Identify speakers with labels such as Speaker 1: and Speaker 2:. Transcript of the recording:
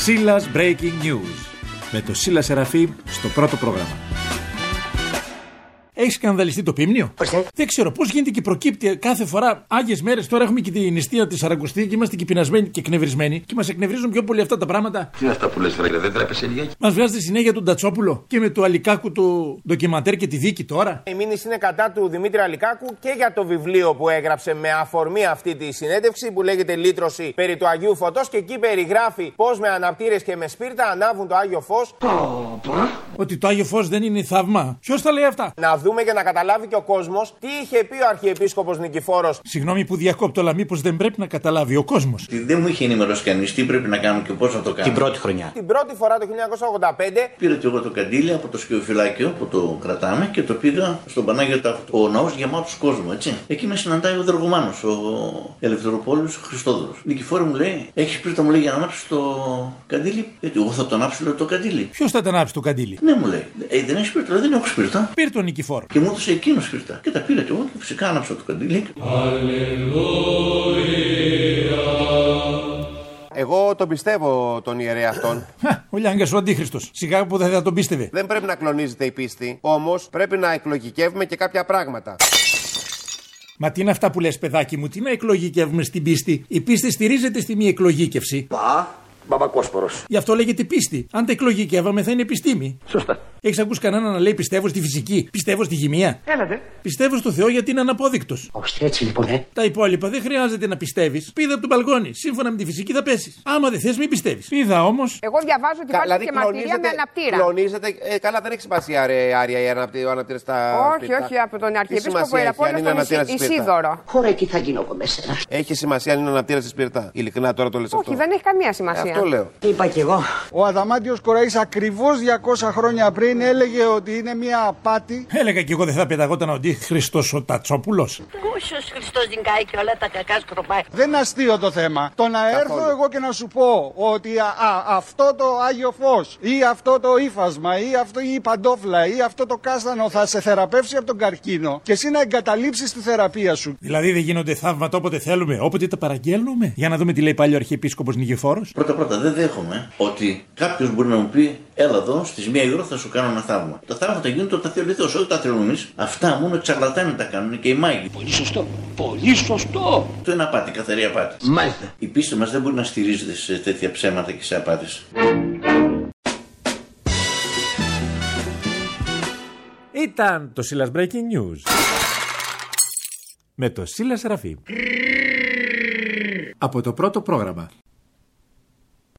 Speaker 1: Σίλας Breaking News με το Σίλα Σεραφείμ στο πρώτο πρόγραμμα. Έχει σκανδαλιστεί το πίμνιο? Δεν ξέρω πώς γίνεται και προκύπτει κάθε φορά. Άγιες μέρες τώρα έχουμε και την νηστεία τη Σαρακοστή και είμαστε και πεινασμένοι και εκνευρισμένοι. Και μας εκνευρίζουν πιο πολύ αυτά τα πράγματα.
Speaker 2: Τι είναι αυτά που λες, Φράγκα, δεν τρέπεσαι λιγάκι?
Speaker 1: Μας βγάζετε συνέχεια τον Τατσόπουλο και με το Αλικάκου το ντοκιμαντέρ και τη δίκη τώρα.
Speaker 3: Η μήνυση είναι κατά του Δημήτρη Αλικάκου και για το βιβλίο που έγραψε με αφορμή αυτή τη συνέντευξη που λέγεται Λύτρωση περί του Αγίου Φωτός και εκεί περιγράφει πώς με αναπτήρες και με σπίρτα ανάβουν το Άγιο Φως.
Speaker 1: Ότι το Άγιο Φως δεν είναι θαύμα. Ποιος τα λέει αυτά?
Speaker 3: Να δούμε και να καταλάβει και ο κόσμος τι είχε πει ο Αρχιεπίσκοπος Νικηφόρος.
Speaker 1: Συγγνώμη που διακόπτω, αλλά μήπως δεν πρέπει να καταλάβει ο κόσμος?
Speaker 4: Δεν μου είχε ενημερώσει κανείς τι πρέπει να κάνω και πώς να το κάνω.
Speaker 2: Την πρώτη χρονιά.
Speaker 3: Την πρώτη φορά το 1985
Speaker 4: πήρα και εγώ το καντήλι από το σκιοφυλάκιο που το κρατάμε και το πήγα στον Πανάγιο Τάφο. Ο ναός γεμάτος κόσμο, έτσι. Εκεί με συναντάει ο Δεργομάνος, ο Ελευθεροπόλεως Χριστόδουλος. Νικηφόρο μου λέει: έχεις πίρτα, μου λέει, για να ανάψεις το καντήλι? Γιατί εγώ θα το ανάψω, λέω, το καντήλι.
Speaker 1: Ποιος θα τα ανάψει το καντήλι?
Speaker 4: Ναι, μου λέει. Δεν έχεις πίρτα? Δεν έχω σπίρτα.
Speaker 1: Πήρε τον Νικηφόρο.
Speaker 4: Και μου έδωσε εκείνο σπίρτα. Και τα πήρα κι εγώ και φυσικά άναψα το καντήλι.
Speaker 3: εγώ τον πιστεύω τον ιερέα αυτόν.
Speaker 1: Ο Λιάγκας ο αντίχριστος. Σιγά που δεν θα τον πίστευε.
Speaker 3: Δεν πρέπει να κλονίζεται η πίστη, όμως πρέπει να εκλογικεύουμε και κάποια πράγματα.
Speaker 1: Μα τι είναι αυτά που λες, παιδάκι μου, τι να εκλογικεύουμε στην πίστη? Η πίστη στηρίζεται στη μη εκλογήκευση.
Speaker 2: Μπαμπακόσπορος.
Speaker 1: Γι' αυτό λέγεται πίστη. Αν τα εκλογικεύαμε θα είναι επιστήμη.
Speaker 2: Σωστά.
Speaker 1: Έχεις ακούσει κανέναν να λέει πιστεύω στη φυσική, πιστεύω στη χημεία?
Speaker 2: Έλατε.
Speaker 1: Πιστεύω στο Θεό γιατί είναι αναπόδεικτος.
Speaker 2: Όχι, έτσι λοιπόν,
Speaker 1: Τα υπόλοιπα δεν χρειάζεται να πιστεύεις. Πήδα από τον μπαλκόνι. Σύμφωνα με τη φυσική θα πέσεις. Άμα δεν θες, μην πιστεύεις. Πήδα όμως.
Speaker 5: Εγώ διαβάζω ότι υπάρχει και μαρτυρία με αναπτήρα.
Speaker 3: Κλονίζεται. Καλά, δεν έχει σημασία, ρε Άρια, ο αναπτήρας στα.
Speaker 5: Όχι, από τον Αρχιεπίσκοπο Ιεραπόλεως τον Ισίδωρο.
Speaker 6: Χώρα, εκεί θα γίνω από μέσα.
Speaker 3: Έχει σημασία αν είναι αναπτήρας στη σπίρτα? Ειλικρινά τώρα το λες αυτό?
Speaker 5: Όχι, δεν έχει καμία σημασία.
Speaker 3: Αυτό λέω.
Speaker 6: Είπα κι εγώ.
Speaker 7: Ο Αδαμάντιος Κοραής ακριβώς 200 χρόνια πριν έλεγε ότι είναι μια απάτη.
Speaker 1: Έλεγα κι εγώ δεν θα πεταγόταν ο Αντίχριστος ο Τατσόπουλος.
Speaker 6: Όσος Χριστός την κάει και όλα τα κακά σκροπάει.
Speaker 7: Δεν είναι αστείο το θέμα. Το να έρθω εγώ και να σου πω ότι αυτό το Άγιο Φως ή αυτό το ύφασμα ή αυτό η παντόφλα ή αυτό το κάστανο θα σε θεραπεύσει από τον καρκίνο και εσύ να εγκαταλείψεις τη θεραπεία σου.
Speaker 1: Δηλαδή δεν γίνονται θαύματα όποτε θέλουμε, όποτε τα παραγγέλνουμε? Για να δούμε τι λέει πάλι ο Αρχιεπίσκοπος Νικηφόρος.
Speaker 4: Πρώτα, δεν δέχομαι ότι κάποιος μπορεί να μου πει: έλα εδώ, στις 1 η ώρα θα σου κάνω ένα θαύμα. Τα θαύματα γίνονται όταν θέλει ο Θεός, όχι τα θέλουμε εμείς. Αυτά μόνο εξαρλατάνοι τα κάνουν και οι μάγοι.
Speaker 2: Πολύ σωστό. Πολύ σωστό.
Speaker 4: Αυτό είναι απάτη, καθαρή απάτη.
Speaker 2: Μάλιστα.
Speaker 4: Η πίστη μας δεν μπορεί να στηρίζεται σε τέτοια ψέματα και σε απάτες.
Speaker 1: Ήταν το Σίλας Breaking News με το Σίλα Σεραφείμ από το πρώτο πρόγραμμα.